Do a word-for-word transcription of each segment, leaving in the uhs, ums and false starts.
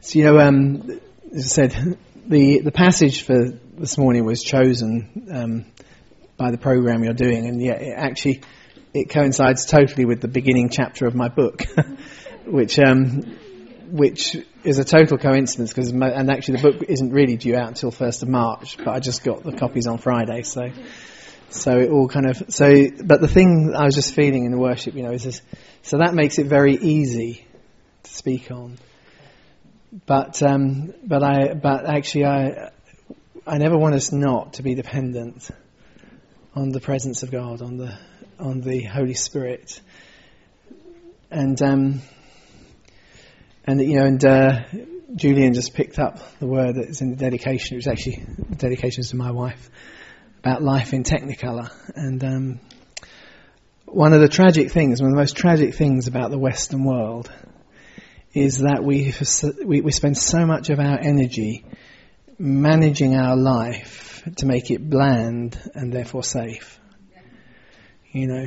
So, you know, um, as I said, the, the passage for this morning was chosen um, by the program you're doing, and yet it actually it coincides totally with the beginning chapter of my book, which um, which is a total coincidence, because and actually the book isn't really due out until first of March, but I just got the copies on Friday, so so it all kind of so. But the thing I was just feeling in the worship, you know, is this, so that makes it very easy to speak on. But um, but I but actually I I never want us not to be dependent on the presence of God, on the on the Holy Spirit, and um, and you know and uh, Julian just picked up the word that's in the dedication. It was actually the dedications to my wife about life in Technicolor, and um, one of the tragic things, one of the most tragic things about the Western world, is that we, we we spend so much of our energy managing our life to make it bland and therefore safe. You know,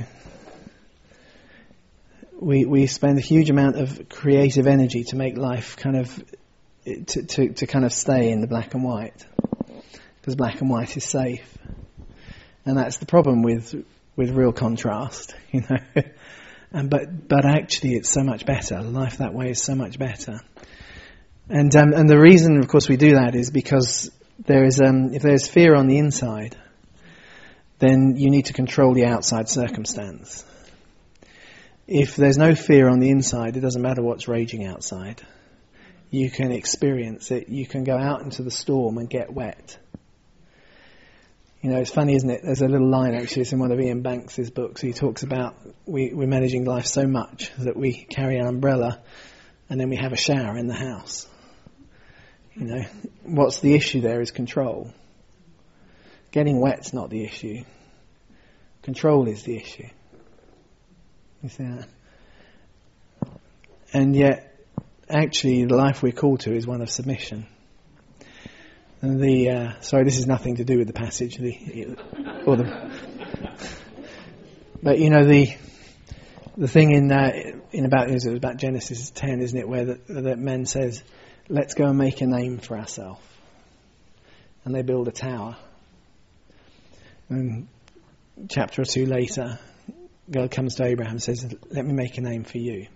we we spend a huge amount of creative energy to make life kind of to to, to kind of stay in the black and white, because black and white is safe, and that's the problem with with real contrast. You know. And but but actually, it's so much better. Life that way is so much better. And um, and the reason, of course, we do that is because there is um, if there's fear on the inside, then you need to control the outside circumstance. If there's no fear on the inside, it doesn't matter what's raging outside. You can experience it. You can go out into the storm and get wet. You know, it's funny, isn't it? There's a little line, actually, it's in one of Ian Banks' books. He talks about we, we're managing life so much that we carry an umbrella and then we have a shower in the house. You know, what's the issue there is control. Getting wet's not the issue. Control is the issue. You see that? And yet, actually, the life we're called to is one of submission. And the uh, sorry, this is nothing to do with the passage, the or the. But you know the the thing in uh, in about is about Genesis ten, isn't it, where the, the men says, "Let's go and make a name for ourselves," and they build a tower. And chapter or two later, God comes to Abraham and says, "Let me make a name for you."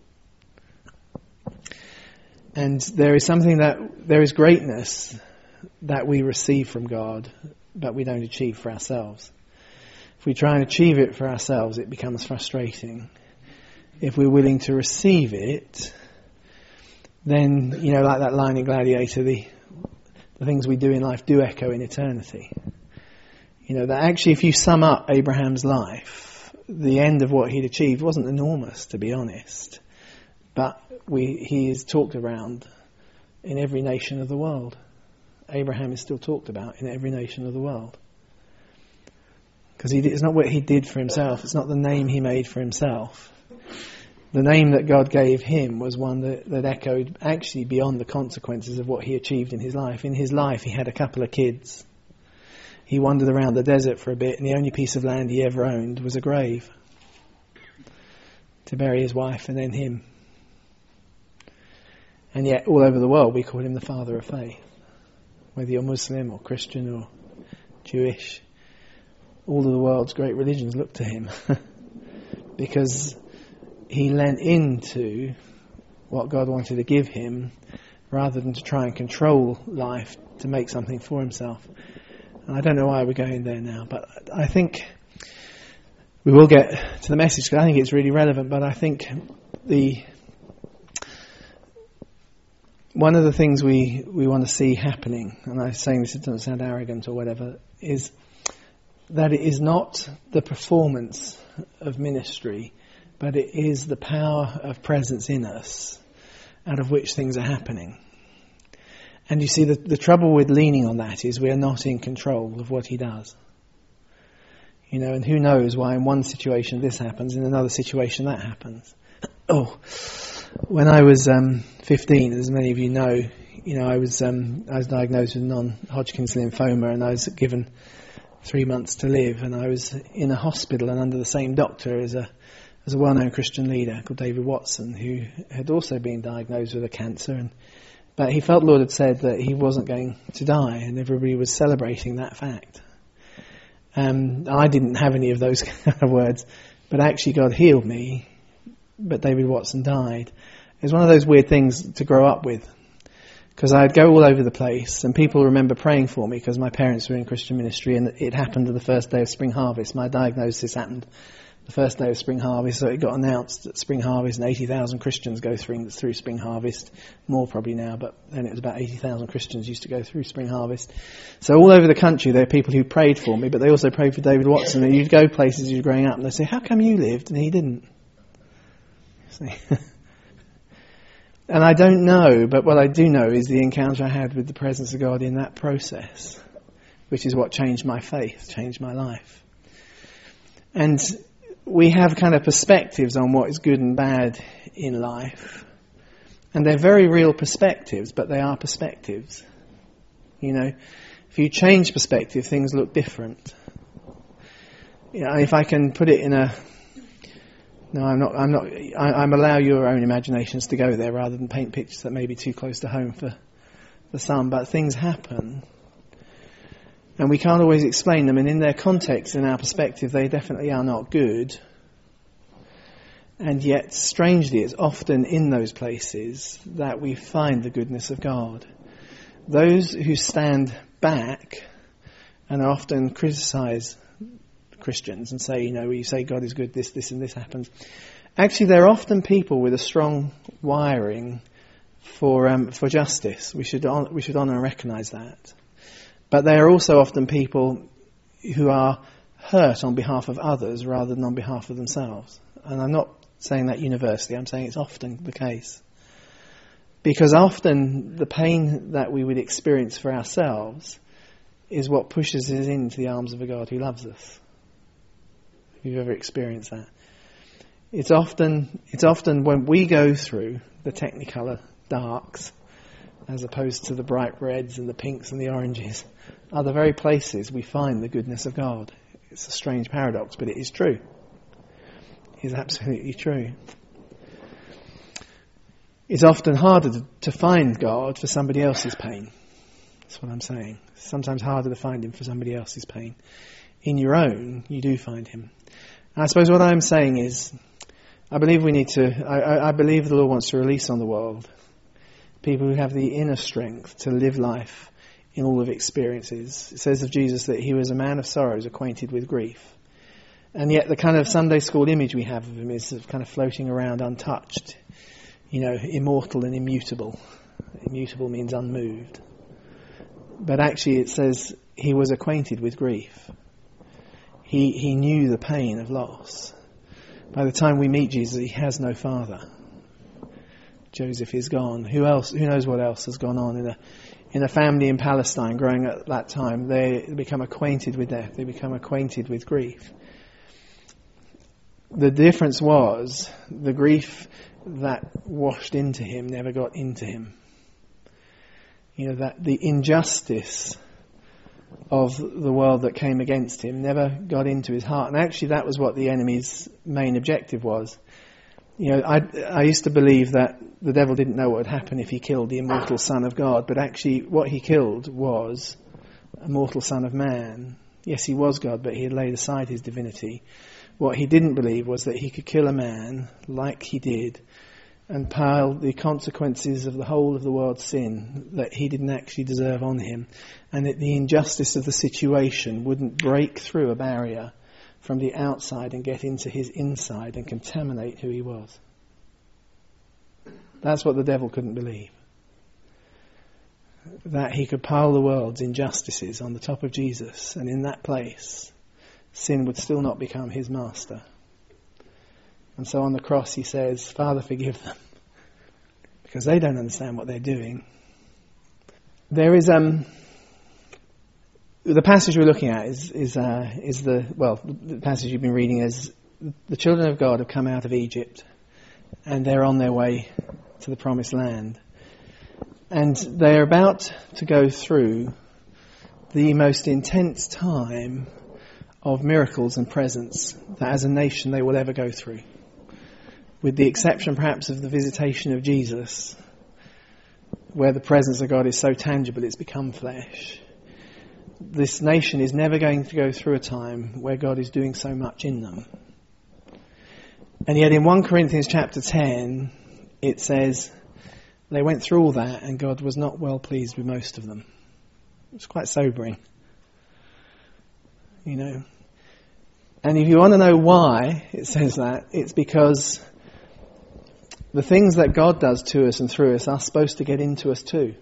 And there is something that there is greatness that we receive from God, but we don't achieve for ourselves. If we try and achieve it for ourselves, it becomes frustrating. If we're willing to receive it, then, you know, like that line in Gladiator, the, the things we do in life do echo in eternity. You know, that actually if you sum up Abraham's life, the end of what he'd achieved wasn't enormous, to be honest. But we he is talked around in every nation of the world. Abraham is still talked about in every nation of the world. Because it's not what he did for himself. It's not the name he made for himself. The name that God gave him was one that, that echoed actually beyond the consequences of what he achieved in his life. In his life, he had a couple of kids. He wandered around the desert for a bit, and the only piece of land he ever owned was a grave to bury his wife and then him. And yet, all over the world, we call him the father of faith. Whether you're Muslim or Christian or Jewish, all of the world's great religions look to him because he lent into what God wanted to give him rather than to try and control life to make something for himself. And I don't know why we're going there now, but I think we will get to the message because I think it's really relevant, but I think the one of the things we, we want to see happening, and I'm saying this, it doesn't sound arrogant or whatever, is that it is not the performance of ministry, but it is the power of presence in us out of which things are happening. And you see, the, the trouble with leaning on that is we are not in control of what he does. You know, and who knows why in one situation this happens, in another situation that happens. Oh, when I was um, fifteen, as many of you know, you know, I was um, I was diagnosed with non-Hodgkin's lymphoma, and I was given three months to live, and I was in a hospital and under the same doctor as a as a well-known Christian leader called David Watson, who had also been diagnosed with a cancer, and But he felt the Lord had said that he wasn't going to die, and everybody was celebrating that fact. Um, I didn't have any of those kind of words, but actually God healed me, but David Watson died. It was one of those weird things to grow up with, because I'd go all over the place, and people remember praying for me because my parents were in Christian ministry, and it happened to the first day of Spring Harvest. My diagnosis happened the first day of Spring Harvest, so it got announced at Spring Harvest, and eighty thousand Christians go through, through Spring Harvest. More probably now, but then it was about eighty thousand Christians used to go through Spring Harvest. So all over the country there are people who prayed for me, but they also prayed for David Watson. And you'd go places you were growing up and they'd say, how come you lived and he didn't? See? And I don't know, but what I do know is the encounter I had with the presence of God in that process, which is what changed my faith, changed my life. And we have kind of perspectives on what is good and bad in life. And they're very real perspectives, but they are perspectives. You know, if you change perspective, things look different. You know, if I can put it in a... No, I'm not, I'm not, I, I'm allow your own imaginations to go there rather than paint pictures that may be too close to home for, for some, but things happen. And we can't always explain them, and in their context, in our perspective, they definitely are not good. And yet, strangely, it's often in those places that we find the goodness of God. Those who stand back and often criticise Christians and say, you know, you say God is good, this, this and this happens. Actually, they're often people with a strong wiring for um, for justice. We should on, we should honour and recognise that. But they are also often people who are hurt on behalf of others rather than on behalf of themselves. And I'm not saying that universally, I'm saying it's often the case. Because often the pain that we would experience for ourselves is what pushes us into the arms of a God who loves us. If you've ever experienced that. It's often it's often when we go through the Technicolor darks, as opposed to the bright reds and the pinks and the oranges, are the very places we find the goodness of God. It's a strange paradox, but it is true. It is absolutely true. It's often harder to, to find God for somebody else's pain. That's what I'm saying. It's sometimes harder to find him for somebody else's pain. In your own, you do find him. And I suppose what I'm saying is, I believe we need to, I, I believe the Lord wants to release on the world people who have the inner strength to live life in all of experiences. It says of Jesus that he was a man of sorrows, acquainted with grief. And yet the kind of Sunday school image we have of him is kind of floating around untouched, you know, immortal and immutable. Immutable means unmoved. But actually it says he was acquainted with grief. He he knew the pain of loss. By the time we meet Jesus, he has no father. Joseph is gone. Who else? Who knows what else has gone on in a in a family in Palestine growing at that time? They become acquainted with death. They become acquainted with grief. The difference was the grief that washed into him never got into him. You know, that the injustice of the world that came against him never got into his heart. And actually that was what the enemy's main objective was. You know, I, I used to believe that the devil didn't know what would happen if he killed the immortal Son of God, but actually what he killed was a mortal Son of Man. Yes, he was God, but he had laid aside his divinity. What he didn't believe was that he could kill a man like he did and pile the consequences of the whole of the world's sin that he didn't actually deserve on him, and that the injustice of the situation wouldn't break through a barrier from the outside and get into his inside and contaminate who he was. That's what the devil couldn't believe. That he could pile the world's injustices on the top of Jesus, and in that place, sin would still not become his master. And so on the cross he says, Father, forgive them, because they don't understand what they're doing. There is um the passage we're looking at is is uh, is the well the passage you've been reading is the children of God have come out of Egypt and they're on their way to the promised land, and they're about to go through the most intense time of miracles and presence that as a nation they will ever go through. With the exception perhaps of the visitation of Jesus, where the presence of God is so tangible it's become flesh. This nation is never going to go through a time where God is doing so much in them. And yet in First Corinthians chapter ten, it says they went through all that and God was not well pleased with most of them. It's quite sobering. You know. And if you want to know why it says that, it's because the things that God does to us and through us are supposed to get into us too.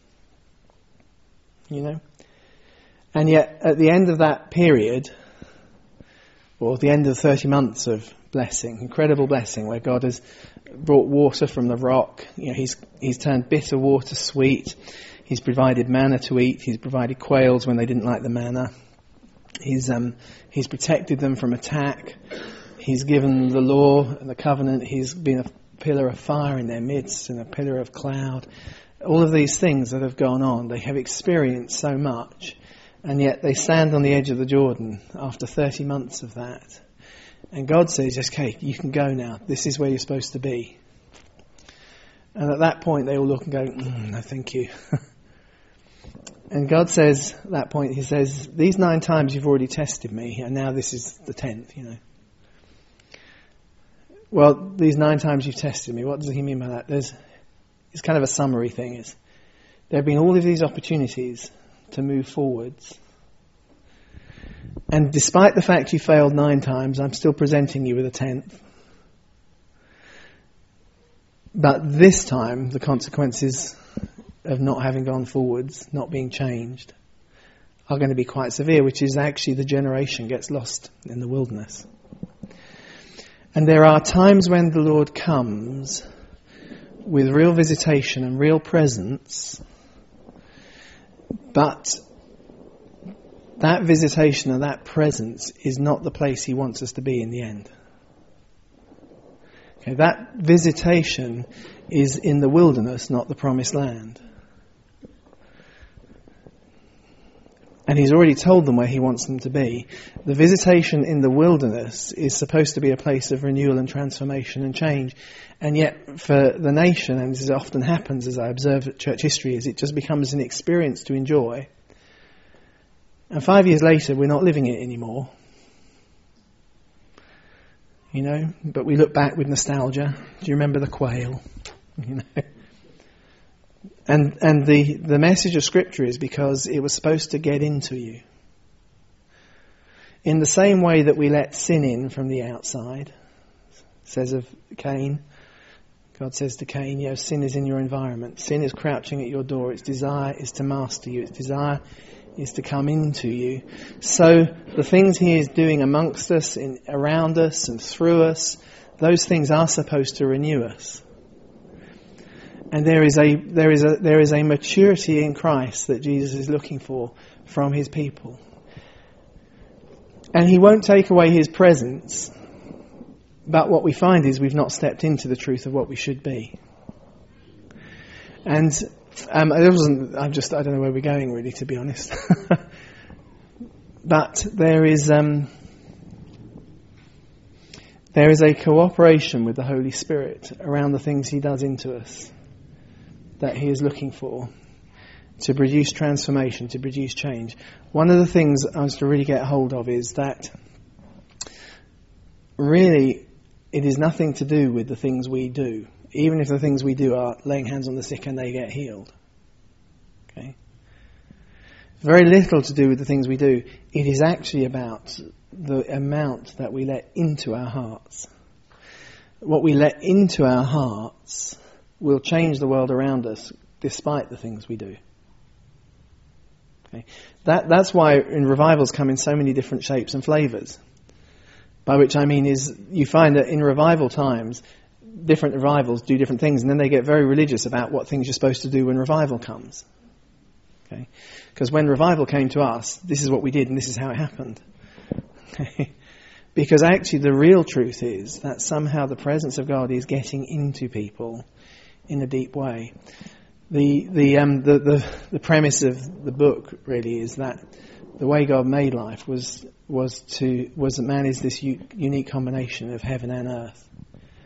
You know? And yet, at the end of that period, or the end of thirty months of blessing, incredible blessing, where God has brought water from the rock, you know, he's he's turned bitter water sweet, he's provided manna to eat, he's provided quails when they didn't like the manna, he's um he's protected them from attack, he's given the law and the covenant, he's been a pillar of fire in their midst and a pillar of cloud. All of these things that have gone on, they have experienced so much. And yet they stand on the edge of the Jordan after thirty months of that. And God says, okay, you can go now. This is where you're supposed to be. And at that point they all look and go, mm, no thank you. And God says, at that point, he says, these nine times you've already tested me, and now this is the tenth, you know. Well, these nine times you've tested me, what does he mean by that? There's, it's kind of a summary thing. Is there have been all of these opportunities to move forwards. And despite the fact you failed nine times, I'm still presenting you with a tenth. But this time, the consequences of not having gone forwards, not being changed, are going to be quite severe, which is actually the generation gets lost in the wilderness. And there are times when the Lord comes with real visitation and real presence, but that visitation and that presence is not the place he wants us to be in the end. Okay, that visitation is in the wilderness, not the promised land. And he's already told them where he wants them to be. The visitation in the wilderness is supposed to be a place of renewal and transformation and change. And yet for the nation, and this often happens as I observe at church history, is it just becomes an experience to enjoy. And five years later, we're not living it anymore. You know, but we look back with nostalgia. Do you remember the quail? You know. And and the, the message of Scripture is because it was supposed to get into you. In the same way that we let sin in from the outside, says of Cain, God says to Cain, you know, sin is in your environment. Sin is crouching at your door. Its desire is to master you. Its desire is to come into you. So the things he is doing amongst us, in, around us and through us, those things are supposed to renew us. And there is a there is a there is a maturity in Christ that Jesus is looking for from his people. And he won't take away his presence, but what we find is we've not stepped into the truth of what we should be. And um, it wasn't. I'm just. I don't know where we're going, really, to be honest. But there is um, there is a cooperation with the Holy Spirit around the things he does into us that he is looking for to produce transformation, to produce change. One of the things I was to really get hold of is that really it is nothing to do with the things we do, even if the things we do are laying hands on the sick and they get healed. Okay? Very little to do with the things we do. It is actually about the amount that we let into our hearts. What we let into our hearts will change the world around us despite the things we do. Okay? That, that's why in revivals come in so many different shapes and flavours. By which I mean is you find that in revival times, different revivals do different things, and then they get very religious about what things you're supposed to do when revival comes. Okay? Because when revival came to us, this is what we did and this is how it happened. Okay? Because actually the real truth is that somehow the presence of God is getting into people in a deep way. The the um the, the the premise of the book really is that the way God made life was was to was that man is this u- unique combination of heaven and earth.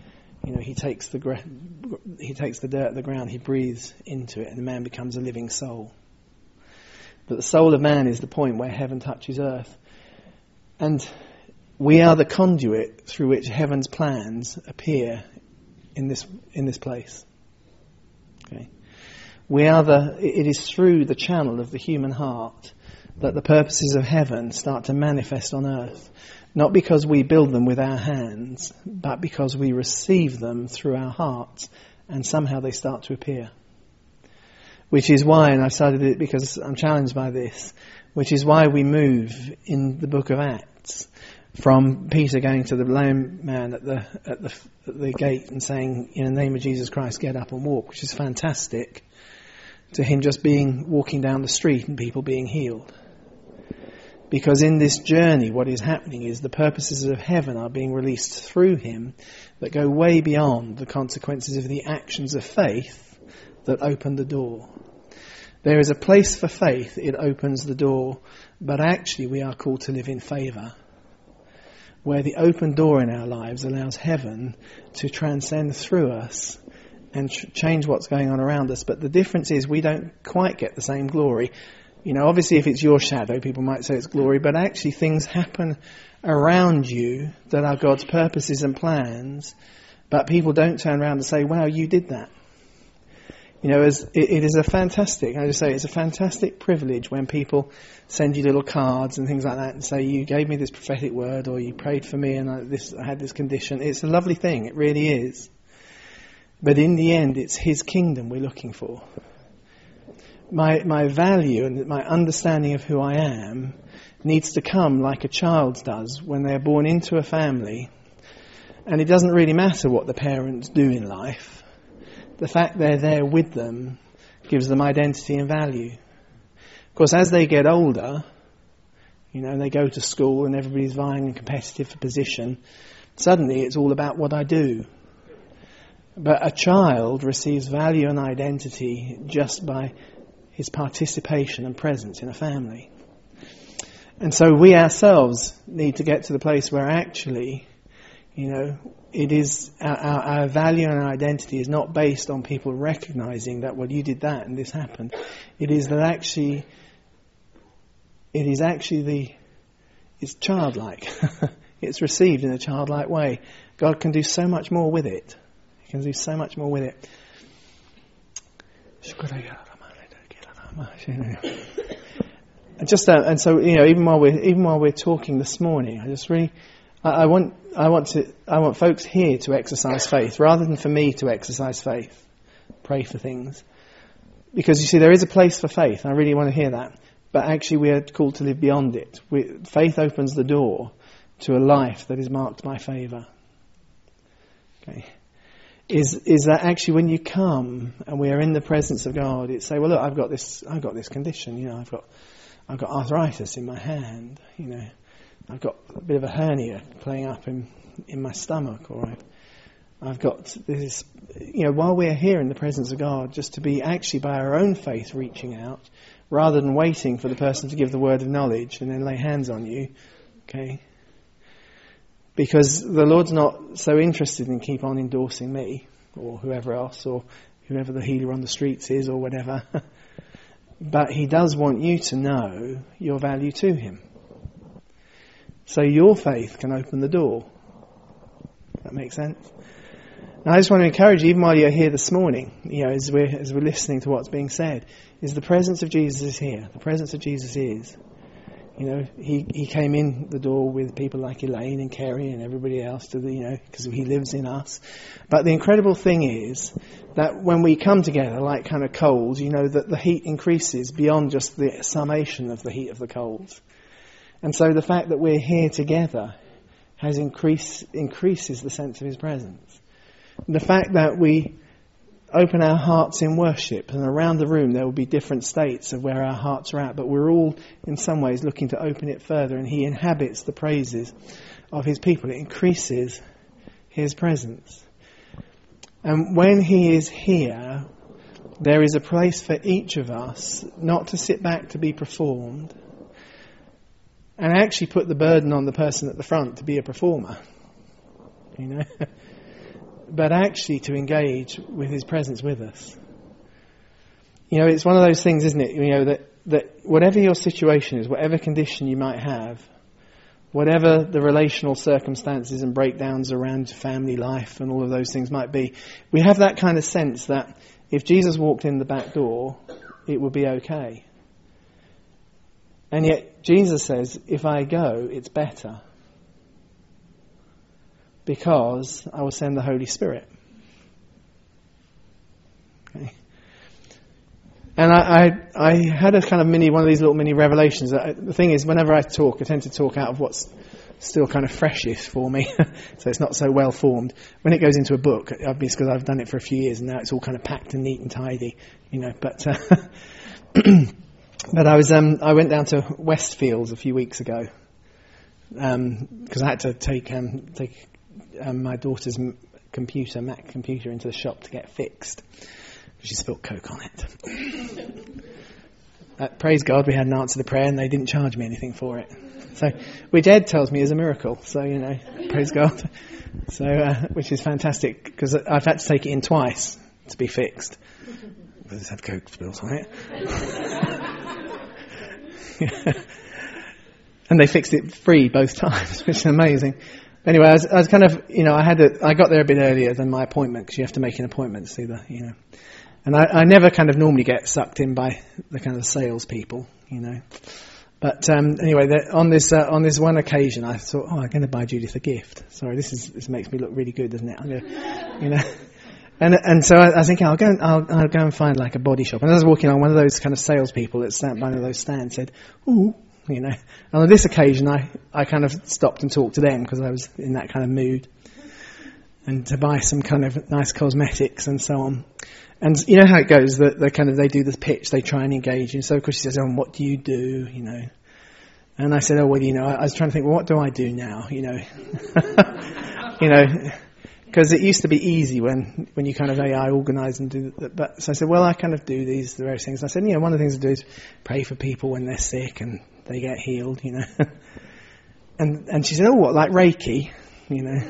You know, he takes the gra- he takes the dirt of the ground, he breathes into it, and the man becomes a living soul. But the soul of man is the point where heaven touches earth. And we are the conduit through which heaven's plans appear in this in this place. Okay. We are the it is through the channel of the human heart that the purposes of heaven start to manifest on earth. Not because we build them with our hands, but because we receive them through our hearts, and somehow they start to appear. Which is why, and I started it because I'm challenged by this, which is why we move in the book of Acts from Peter going to the lame man at the at the, at the gate and saying, in the name of Jesus Christ, get up and walk, which is fantastic, to him just being walking down the street and people being healed. Because in this journey, what is happening is the purposes of heaven are being released through him that go way beyond the consequences of the actions of faith that open the door. There is a place for faith, it opens the door, but actually we are called to live in favour, where the open door in our lives allows heaven to transcend through us and ch- change what's going on around us. But the difference is we don't quite get the same glory. You know, obviously if it's your shadow, people might say it's glory, but actually things happen around you that are God's purposes and plans, but people don't turn around and say, wow, you did that. You know, as it, it is a fantastic, I just say it's a fantastic privilege when people send you little cards and things like that and say, you gave me this prophetic word, or you prayed for me and I, this, I had this condition. It's a lovely thing, it really is. But in the end, it's his kingdom we're looking for. My my value and my understanding of who I am needs to come like a child does when they're born into a family, and it doesn't really matter what the parents do in life. The fact they're there with them gives them identity and value. Of course, as they get older, you know, they go to school and everybody's vying and competitive for position, suddenly it's all about what I do. But a child receives value and identity just by his participation and presence in a family. And so we ourselves need to get to the place where actually, you know, it is our, our, our value and our identity is not based on people recognizing that, well, you did that and this happened. It is that actually, it is actually the, it's childlike. It's received in a childlike way. God can do so much more with it. He can do so much more with it. And just uh, and so you know, even while we're even while we're talking this morning, I just really, I, I want I want to I want folks here to exercise faith rather than for me to exercise faith, pray for things, because you see there is a place for faith. And I really want to hear that, but actually we are called to live beyond it. We, faith opens the door to a life that is marked by favour. Okay. Is is that actually when you come and we are in the presence of God, it's say, well, look, I've got this, I've got this condition, you know, I've got, I've got arthritis in my hand, you know, I've got a bit of a hernia playing up in in my stomach, or I've, I've got this, you know, while we're here in the presence of God, just to be actually by our own faith reaching out, rather than waiting for the person to give the word of knowledge and then lay hands on you, okay. Because the Lord's not so interested in keep on endorsing me or whoever else or whoever the healer on the streets is or whatever. But he does want you to know your value to him. So your faith can open the door. That makes sense? And I just want to encourage you, even while you're here this morning, you know, as we're, as we're listening to what's being said, is the presence of Jesus is here. The presence of Jesus is. You know, he, he came in the door with people like Elaine and Kerry and everybody else to the, you know, because he lives in us. But the incredible thing is that when we come together like kind of coals, you know, that the heat increases beyond just the summation of the heat of the coals. And so the fact that we're here together has increased, increases the sense of his presence. The fact that we open our hearts in worship, and around the room there will be different states of where our hearts are at, but we're all in some ways looking to open it further, and he inhabits the praises of his people. It increases his presence. And when he is here, there is a place for each of us not to sit back to be performed and actually put the burden on the person at the front to be a performer. You know? but actually to engage with his presence with us. You know, it's one of those things, isn't it? You know, that, that whatever your situation is, whatever condition you might have, whatever the relational circumstances and breakdowns around family life and all of those things might be, we have that kind of sense that if Jesus walked in the back door, it would be okay. And yet Jesus says, if I go, it's better. Because I will send the Holy Spirit. Okay. And I, I, I had a kind of mini, one of these little mini revelations. The thing is, whenever I talk, I tend to talk out of what's still kind of freshest for me. So it's not so well formed. When it goes into a book, obviously because I've done it for a few years and now it's all kind of packed and neat and tidy, you know. But uh, but I was um, I went down to Westfields a few weeks ago because um, I had to take um, take um, my daughter's computer, Mac computer, into the shop to get fixed. She spilled Coke on it. uh, praise God, we had an answer to prayer and they didn't charge me anything for it. So, which Ed tells me is a miracle. So, you know, praise God. So, uh, which is fantastic because I've had to take it in twice to be fixed. Because it's had Coke spills on it. And they fixed it free both times, which is amazing. Anyway, I was, I was kind of, you know, I had a, I got there a bit earlier than my appointment because you have to make an appointment to see the, you know. And I, I never kind of normally get sucked in by the kind of salespeople, you know. But um, anyway, the, on this uh, on this one occasion, I thought, oh, I'm going to buy Judith a gift. Sorry, this is this makes me look really good, doesn't it? I'm gonna, you know. And and so I, I was thinking, I'll go and I'll, I'll go and find like a body shop. And as I was walking on, one of those kind of salespeople that stand by one of those stands said, ooh, you know. And on this occasion, I, I kind of stopped and talked to them because I was in that kind of mood, and to buy some kind of nice cosmetics and so on. And you know how it goes, that they kind of, they do the pitch, they try and engage you. So of course she says, oh, what do you do, you know? And I said, oh, well, you know, I was trying to think, well, what do I do now, you know? you know, because it used to be easy when, when you kind of A I organise and do that. But so I said, well, I kind of do these, the various things. And I said, you know, one of the things I do is pray for people when they're sick and they get healed, you know. and and she said, oh, what, like Reiki, you know?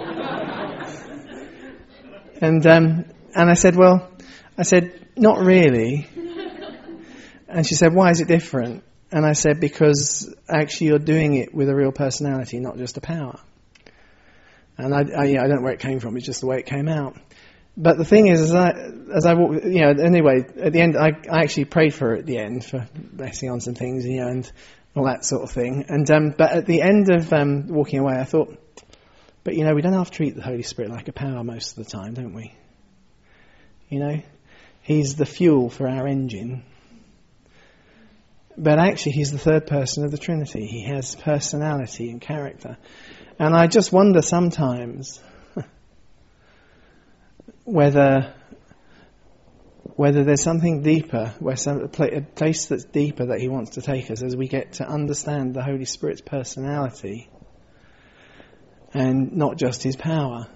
and um, and I said, well, I said, not really. And she said, why is it different? And I said, because actually you're doing it with a real personality, not just a power. And I, I, yeah, I don't know where it came from, it's just the way it came out. But the thing is, as I, as I walked, you know, anyway, at the end, I, I actually prayed for her at the end, for blessing on some things, you know, and all that sort of thing. And um, but at the end of um, walking away, I thought, but you know, we don't have to treat the Holy Spirit like a power most of the time, don't we? You know? He's the fuel for our engine. But actually, he's the third person of the Trinity. He has personality and character. And I just wonder sometimes whether whether there's something deeper, where some, a place that's deeper that he wants to take us as we get to understand the Holy Spirit's personality and not just his power.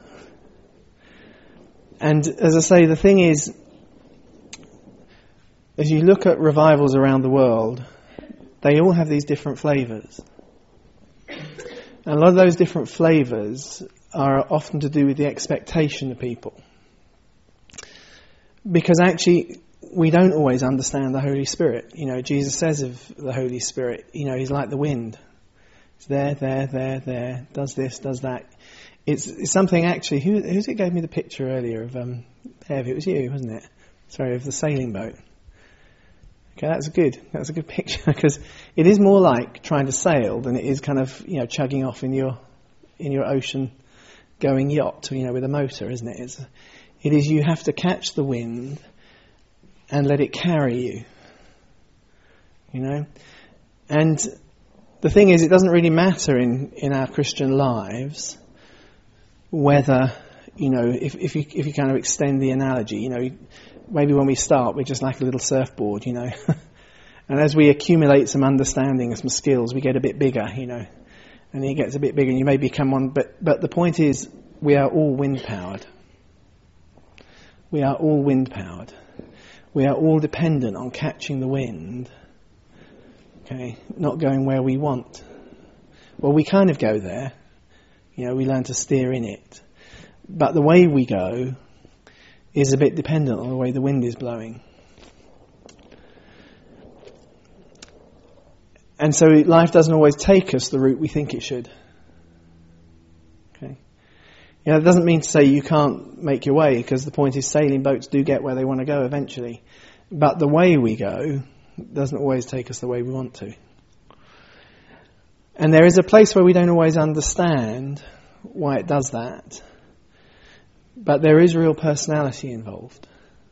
And as I say, the thing is, as you look at revivals around the world, they all have these different flavours. And a lot of those different flavours are often to do with the expectation of people. Because actually, we don't always understand the Holy Spirit. You know, Jesus says of the Holy Spirit, you know, he's like the wind. It's there, there, there, there, does this, does that. It's, it's something actually, who, who's it gave me the picture earlier of, um, Ev, it was you, wasn't it? Sorry, of the sailing boat. Okay, that's good. That's a good picture because it is more like trying to sail than it is kind of, you know, chugging off in your in your ocean-going yacht, you know, with a motor, isn't it? It's, it is you have to catch the wind and let it carry you, you know. And the thing is, it doesn't really matter in, in our Christian lives whether, you know, if if you if you kind of extend the analogy, you know. Maybe when we start, we're just like a little surfboard, you know. And as we accumulate some understanding and some skills, we get a bit bigger, you know. And it gets a bit bigger and you may become one. But, but the point is, we are all wind-powered. We are all wind-powered. We are all dependent on catching the wind. Okay, not going where we want. Well, we kind of go there. You know, we learn to steer in it. But the way we go is a bit dependent on the way the wind is blowing. And so life doesn't always take us the route we think it should. Okay. You know, it doesn't mean to say you can't make your way, because the point is sailing boats do get where they want to go eventually. But the way we go doesn't always take us the way we want to. And there is a place where we don't always understand why it does that. But there is real personality involved.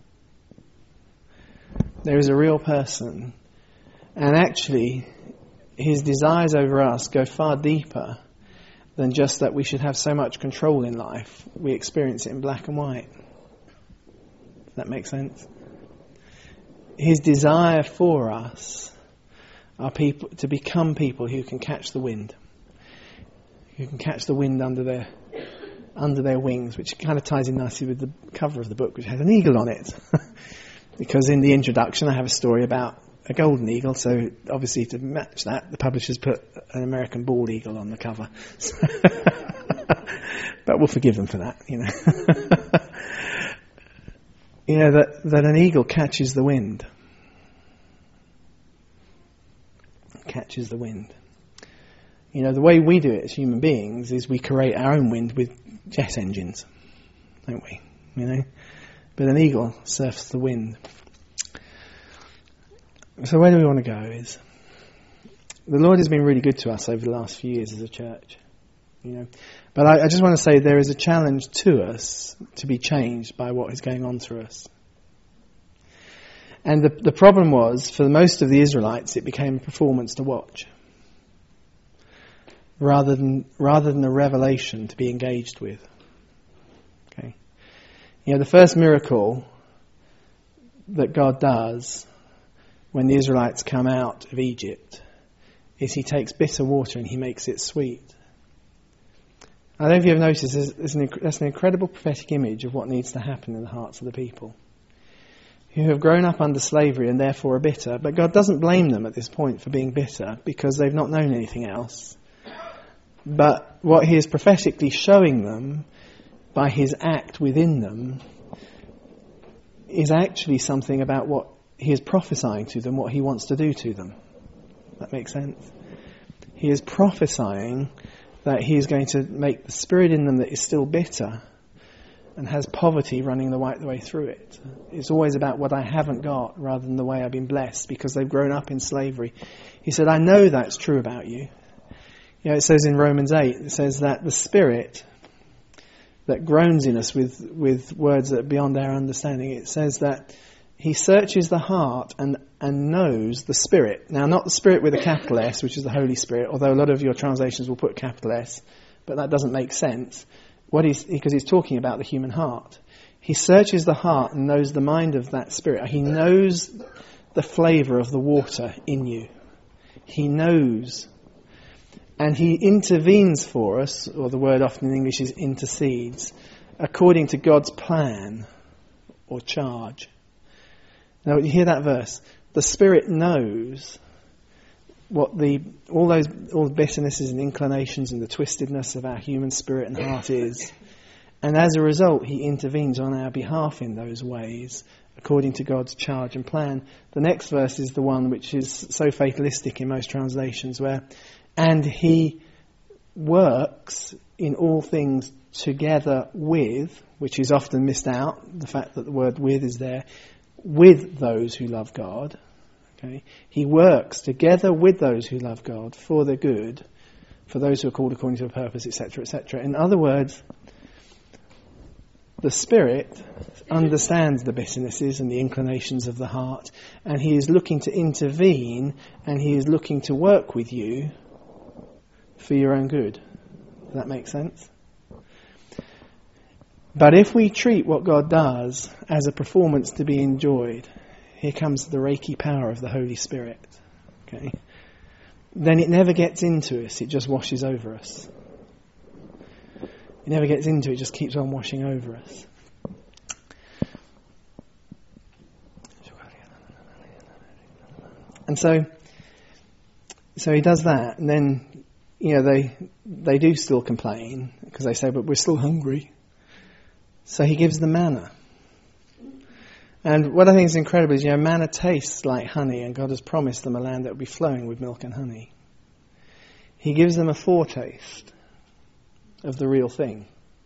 There is a real person. And actually, his desires over us go far deeper than just that we should have so much control in life. We experience it in black and white. Does that make sense? His desire for us are people to become people who can catch the wind. Who can catch the wind under their under their wings, which kind of ties in nicely with the cover of the book, which has an eagle on it. Because in the introduction I have a story about a golden eagle, so obviously to match that, the publishers put an American bald eagle on the cover. But we'll forgive them for that, you know. You know, that, that an eagle catches the wind. Catches the wind. You know, the way we do it as human beings is we create our own wind with jet engines, don't we? You know? But an eagle surfs the wind. So where do we want to go is, the Lord has been really good to us over the last few years as a church, you know. But I, I just want to say there is a challenge to us to be changed by what is going on through us. And the, the problem was, for most of the Israelites, it became a performance to watch, rather than rather than a revelation to be engaged with. Okay, you know, the first miracle that God does when the Israelites come out of Egypt is he takes bitter water and he makes it sweet. I don't know if you've noticed, there's, there's an, that's an incredible prophetic image of what needs to happen in the hearts of the people who have grown up under slavery and therefore are bitter. But God doesn't blame them at this point for being bitter, because they've not known anything else. But what he is prophetically showing them by his act within them is actually something about what he is prophesying to them, what he wants to do to them. That makes sense? He is prophesying that he is going to make the spirit in them that is still bitter and has poverty running the right way through it. It's always about what I haven't got rather than the way I've been blessed, because they've grown up in slavery. He said, I know that's true about you. You know, it says in Romans eight, it says that the spirit that groans in us with, with words that are beyond our understanding, it says that he searches the heart and, and knows the Spirit. Now, not the Spirit with a capital S, which is the Holy Spirit, although a lot of your translations will put capital S, but that doesn't make sense. What he's, because he's talking about the human heart. He searches the heart and knows the mind of that Spirit. He knows the flavour of the water in you. He knows. And he intervenes for us, or the word often in English is intercedes, according to God's plan or charge. Now, you hear that verse. The Spirit knows what the all those all the bitternesses and inclinations and the twistedness of our human spirit and heart is, and as a result, he intervenes on our behalf in those ways, according to God's charge and plan. The next verse is the one which is so fatalistic in most translations, where, and he works in all things together with, which is often missed out, the fact that the word with is there, with those who love God. Okay, he works together with those who love God for the good, for those who are called according to a purpose, et cetera, et cetera. In other words, the Spirit understands the bitternesses and the inclinations of the heart, and he is looking to intervene, and he is looking to work with you for your own good. Does that make sense? But if we treat what God does as a performance to be enjoyed, here comes the Reiki power of the Holy Spirit, okay? Then it never gets into us, it just washes over us. It never gets into it, it just keeps on washing over us. And so, so he does that, and then, you know, they they do still complain, because they say, but we're still hungry. So he gives them manna. And what I think is incredible is, you know, manna tastes like honey, and God has promised them a land that will be flowing with milk and honey. He gives them a foretaste of the real thing.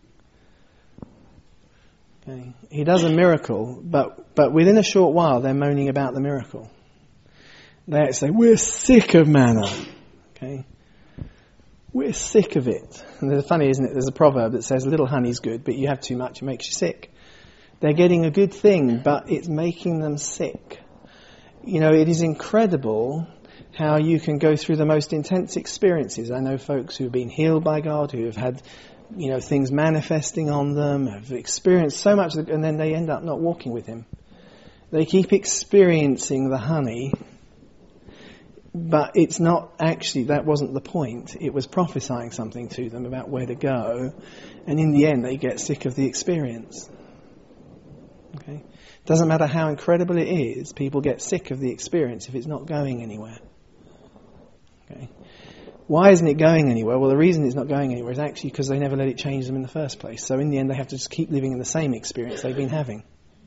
Okay. He does a miracle, but, but within a short while they're moaning about the miracle. They say, we're sick of manna. Okay. We're sick of it. And it's funny, isn't it? There's a proverb that says, little honey's good, but you have too much, it makes you sick. They're getting a good thing, but it's making them sick. You know, it is incredible how you can go through the most intense experiences. I know folks who have been healed by God, who have had, you know, things manifesting on them, have experienced so much, and then they end up not walking with him. They keep experiencing the honey, but it's not actually, that wasn't the point. It was prophesying something to them about where to go, and in the end they get sick of the experience. Okay? Doesn't matter how incredible it is, people get sick of the experience if it's not going anywhere. Okay? Why isn't it going anywhere? Well, the reason it's not going anywhere is actually because they never let it change them in the first place. So in the end they have to just keep living in the same experience they've been having.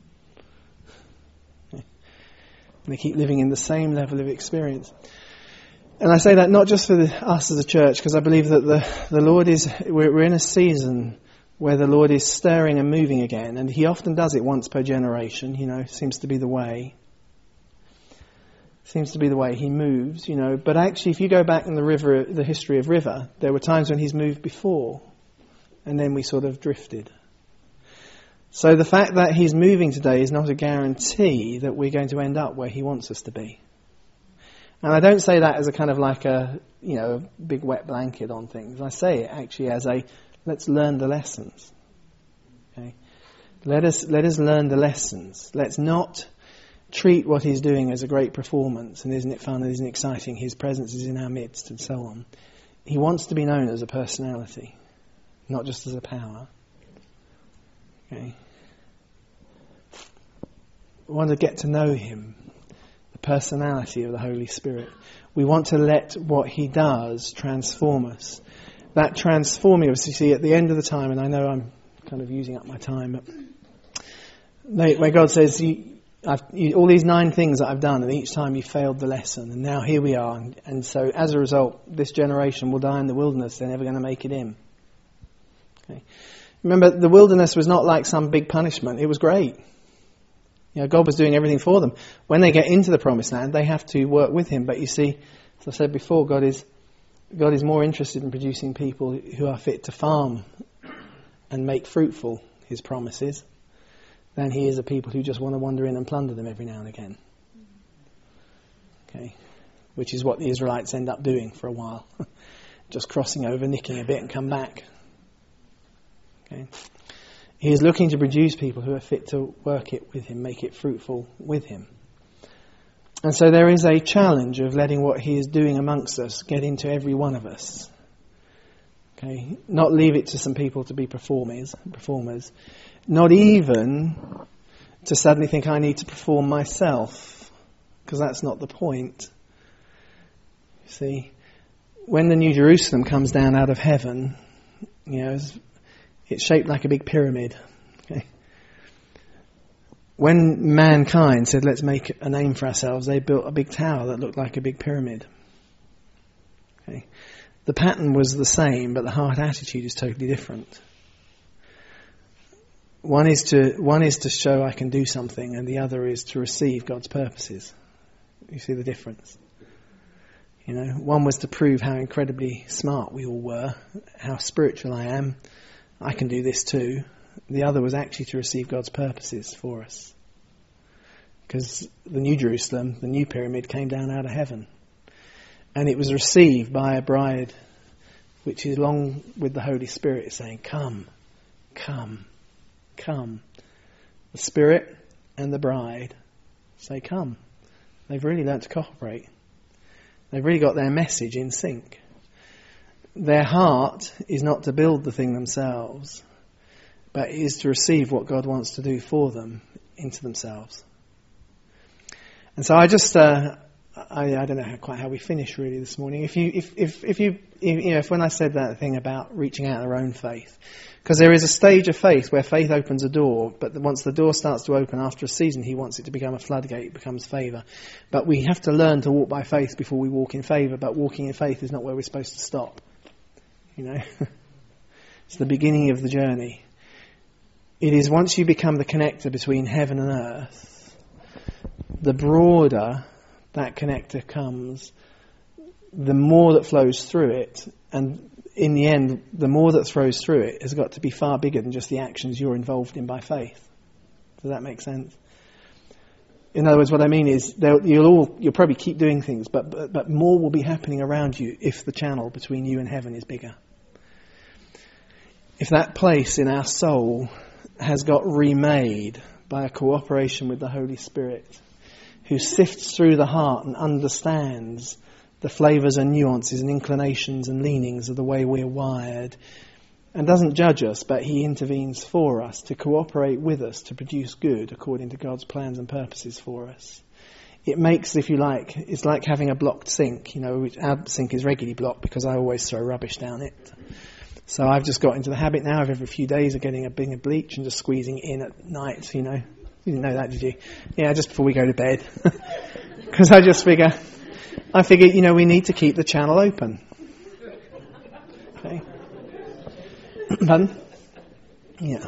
Okay? They keep living in the same level of experience. And I say that not just for the, us as a church, because I believe that the, the Lord is, we're, we're in a season where the Lord is stirring and moving again, and he often does it once per generation, you know, seems to be the way. Seems to be the way he moves, you know. But actually, if you go back in the river, the history of River, there were times when he's moved before, and then we sort of drifted. So the fact that he's moving today is not a guarantee that we're going to end up where he wants us to be. And I don't say that as a kind of like a, you know, big wet blanket on things. I say it actually as a, let's learn the lessons. Okay? Let us let us learn the lessons. Let's not treat what he's doing as a great performance and isn't it fun and isn't it exciting. His presence is in our midst and so on. He wants to be known as a personality, not just as a power. Okay? We want to get to know him, the personality of the Holy Spirit. We want to let what he does transform us. That transforming us, you see, at the end of the time, and I know I'm kind of using up my time, but where God says, you, I've, you, all these nine things that I've done, and each time you failed the lesson, and now here we are. And, and so as a result, this generation will die in the wilderness. They're never going to make it in. Okay. Remember, the wilderness was not like some big punishment. It was great. You know, God was doing everything for them. When they get into the promised land, they have to work with him. But you see, as I said before, God is God is more interested in producing people who are fit to farm and make fruitful his promises than he is a people who just want to wander in and plunder them every now and again. Okay, which is what the Israelites end up doing for a while. Just crossing over, nicking a bit and come back. Okay. He is looking to produce people who are fit to work it with him, make it fruitful with him. And so there is a challenge of letting what he is doing amongst us get into every one of us. Okay, not leave it to some people to be performers, performers. Not even to suddenly think I need to perform myself, because that's not the point. You see, when the New Jerusalem comes down out of heaven, you know, it's, it's shaped like a big pyramid. Okay. When mankind said, let's make a name for ourselves, they built a big tower that looked like a big pyramid. Okay. The pattern was the same, but the heart attitude is totally different. One is to one is to show I can do something, and the other is to receive God's purposes. You see the difference? You know, one was to prove how incredibly smart we all were, how spiritual I am. I can do this too. The other was actually to receive God's purposes for us. Because the New Jerusalem, the new pyramid, came down out of heaven. And it was received by a bride, which is along with the Holy Spirit saying, come, come, come. The Spirit and the bride say, come. They've really learnt to cooperate. They've really got their message in sync. Their heart is not to build the thing themselves, but it is to receive what God wants to do for them into themselves. And so I just, uh, I, I don't know how, quite how we finish really this morning. If you, if, if, if you, if, you know, if when I said that thing about reaching out our own faith, because there is a stage of faith where faith opens a door, but once the door starts to open after a season, he wants it to become a floodgate, it becomes favour. But we have to learn to walk by faith before we walk in favour, but walking in faith is not where we're supposed to stop. You know? It's the beginning of the journey. It is once you become the connector between heaven and earth, the broader that connector comes, the more that flows through it, and in the end, the more that flows through it has got to be far bigger than just the actions you're involved in by faith. Does that make sense? In other words, what I mean is, you'll all you'll probably keep doing things, but, but but more will be happening around you if the channel between you and heaven is bigger. If that place in our soul has got remade by a cooperation with the Holy Spirit, who sifts through the heart and understands the flavours and nuances and inclinations and leanings of the way we're wired, and doesn't judge us, but he intervenes for us to cooperate with us to produce good according to God's plans and purposes for us. It makes, if you like, it's like having a blocked sink. You know, our sink is regularly blocked because I always throw rubbish down it. So I've just got into the habit now of every few days of getting a bin of bleach and just squeezing it in at night, you know. You didn't know that, did you? Yeah, just before we go to bed. Because I just figure, I figure, you know, we need to keep the channel open. Okay. Pardon? Yeah.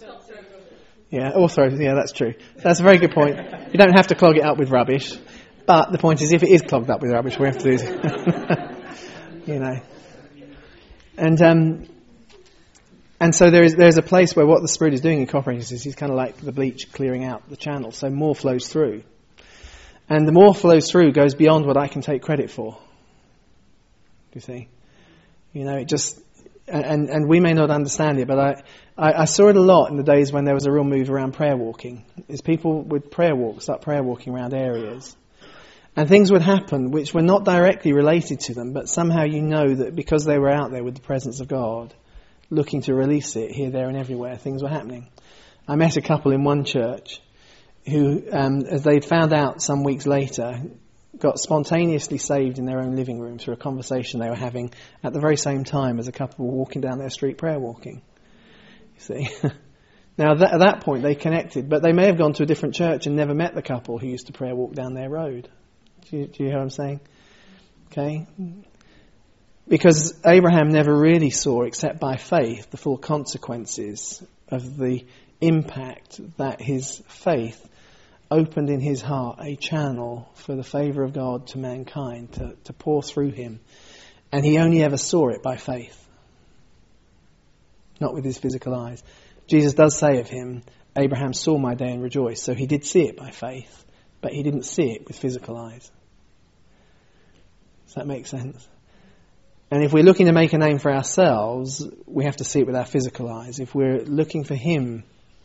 Yeah, also, yeah, that's true. That's a very good point. You don't have to clog it up with rubbish. But the point is, if it is clogged up with rubbish, we have to do it. You know. And um, and so there is there's a place where what the Spirit is doing in cooperation is he's kind of like the bleach clearing out the channel, so more flows through. And the more flows through goes beyond what I can take credit for. Do you see? You know, it just, and and we may not understand it, but I, I, I saw it a lot in the days when there was a real move around prayer walking. Is people with prayer walks start prayer walking around areas. And things would happen which were not directly related to them, but somehow you know that because they were out there with the presence of God, looking to release it here, there and everywhere, things were happening. I met a couple in one church who, um, as they found out some weeks later, got spontaneously saved in their own living room through a conversation they were having at the very same time as a couple were walking down their street prayer walking. You see? Now, that, at that point, they connected, but they may have gone to a different church and never met the couple who used to prayer walk down their road. Do you, do you hear what I'm saying? Okay? Because Abraham never really saw, except by faith, the full consequences of the impact that his faith opened in his heart a channel for the favour of God to mankind, to, to pour through him. And he only ever saw it by faith, not with his physical eyes. Jesus does say of him, Abraham saw my day and rejoiced. So he did see it by faith, but he didn't see it with physical eyes. Does that make sense? And if we're looking to make a name for ourselves, we have to see it with our physical eyes. If we're looking for him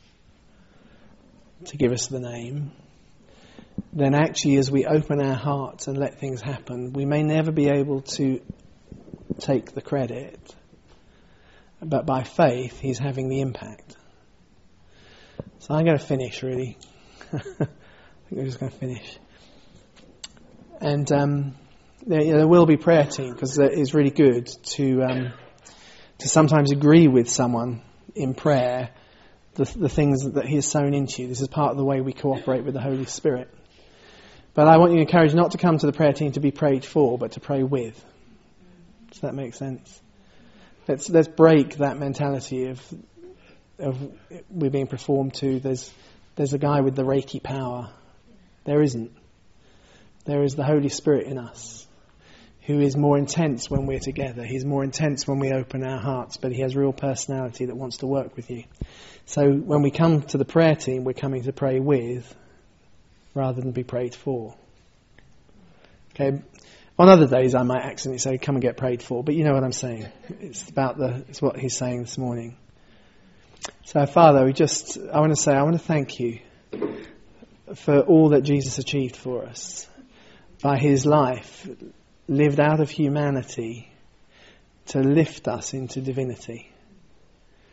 to give us the name, then actually as we open our hearts and let things happen, we may never be able to take the credit, but by faith he's having the impact. So I'm going to finish really. I think we're just going to finish. And um, there, you know, there will be prayer team, because it is really good to um, to sometimes agree with someone in prayer the, the things that he has sown into you. This is part of the way we cooperate with the Holy Spirit. But I want you to encourage not to come to the prayer team to be prayed for, but to pray with. Does that make sense? Let's let's break that mentality of of we're being performed to. There's there's a guy with the Reiki power. There isn't. There is the Holy Spirit in us, who is more intense when we're together. He's more intense when we open our hearts, but he has real personality that wants to work with you. So when we come to the prayer team, we're coming to pray with rather than be prayed for. Okay. On other days, I might accidentally say, come and get prayed for, but you know what I'm saying. It's about the, it's what he's saying this morning. So Father, we just, I want to say, I want to thank you for all that Jesus achieved for us by his life lived out of humanity to lift us into divinity.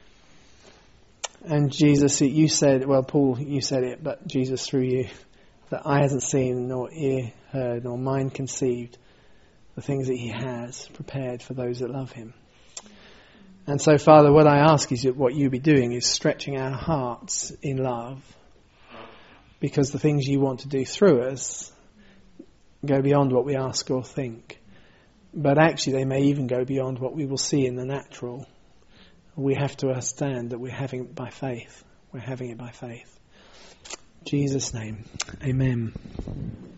And Jesus, you said, well, Paul, you said it, but Jesus through you, that eye hasn't seen, nor ear heard, nor mind conceived, the things that he has prepared for those that love him. And so, Father, what I ask is that what you be doing is stretching our hearts in love, because the things you want to do through us go beyond what we ask or think. But actually they may even go beyond what we will see in the natural. We have to understand that we're having it by faith. We're having it by faith. In Jesus' name, amen.